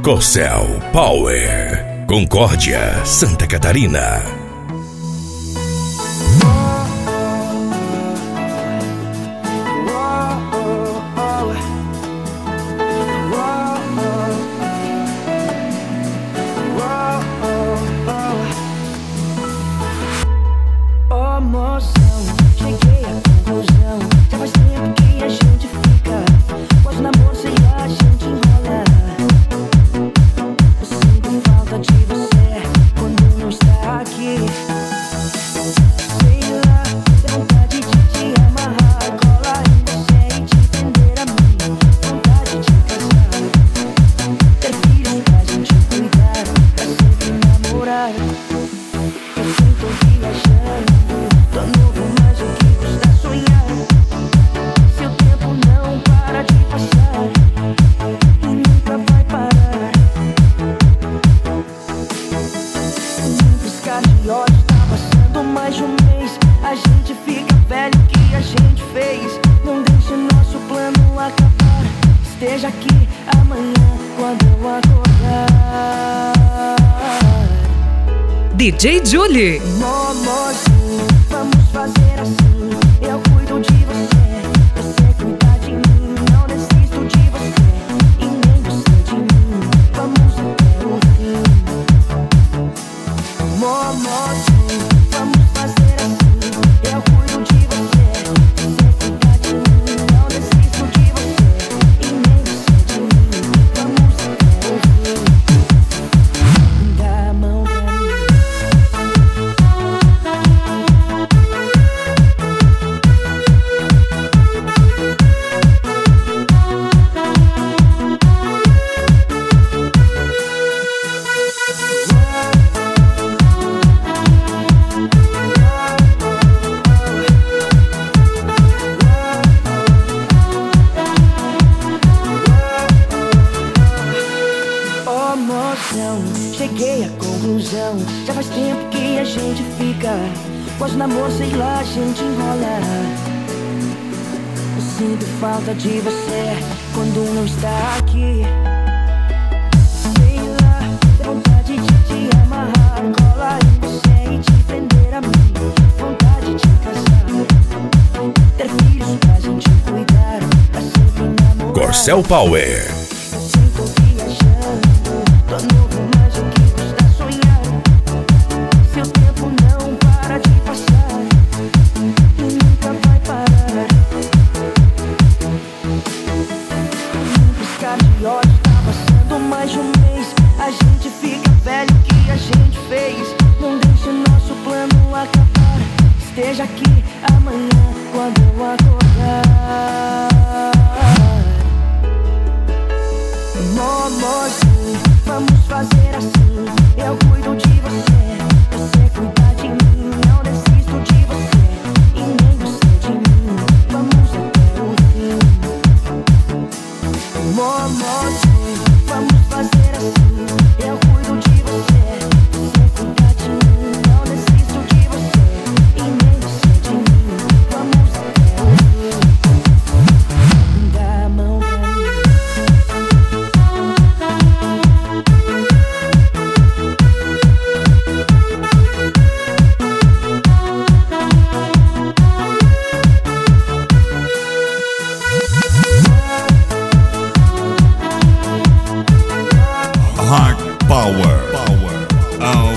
Corcel Power, Concórdia, Santa Catarina. Cheguei à conclusão, já faz tempo que a gente fica, quase namoro, sei lá, a gente enrola. Eu sinto falta de você quando não está aqui. Sei lá, tenho vontade de te amarrar, colar em você e te prender a mim. Vontade de casar, ter filhos pra gente cuidar, pra sempre namorar. Eu sinto viajando, tô novo, mas o que custa sonhar? Seu tempo não para de passar e nunca vai parar. Num piscar de olhos tá passando mais de um mês. A gente fica velho, o que a gente fez? Não deixe nosso plano acabar. Esteja aqui amanhã quando eu acordar. DJ Julie. Momozinho, vamos fazer assim. Eu cuido de você, você cuida de mim. Não desisto de você e nem você de mim. Vamos até o fim. Momozinho, vamos fazer assim. Eu cuido de você, você cuida de mim. Não desisto de você e nem você de mim. Vamos até o fim. Dá a mão pra mim. Oh, moção, cheguei à conclusão, já faz tempo que a gente fica, quase namoro, sei lá, a gente enrola. Eu sinto falta de você quando não está aqui. Sei lá, tenho vontade de te amarrar, colar em você e te prender a mim. Vontade de casar, ter filhos pra gente cuidar, pra sempre namorar. Corcel Power. Eu sinto viajando, tô novo, mas o que custa sonhar? Seu tempo não para de passar e nunca vai parar. Num piscar de olhos tá passando mais de um mês. A gente fica velho, o que a gente fez? Não deixe nosso plano acabar. Esteja aqui amanhã quando eu acordar. Momozinho, vamos fazer assim. Eu cuido de você, você cuida de mim. Não desisto de você e nem você de mim. Vamos até o fim. Momozinho, vamos fazer assim. Eu cuido de você, você cuida de mim. Não desisto de você e nem você de mim. Vamos até o fim. Dá a mão pra mim. Hard Power.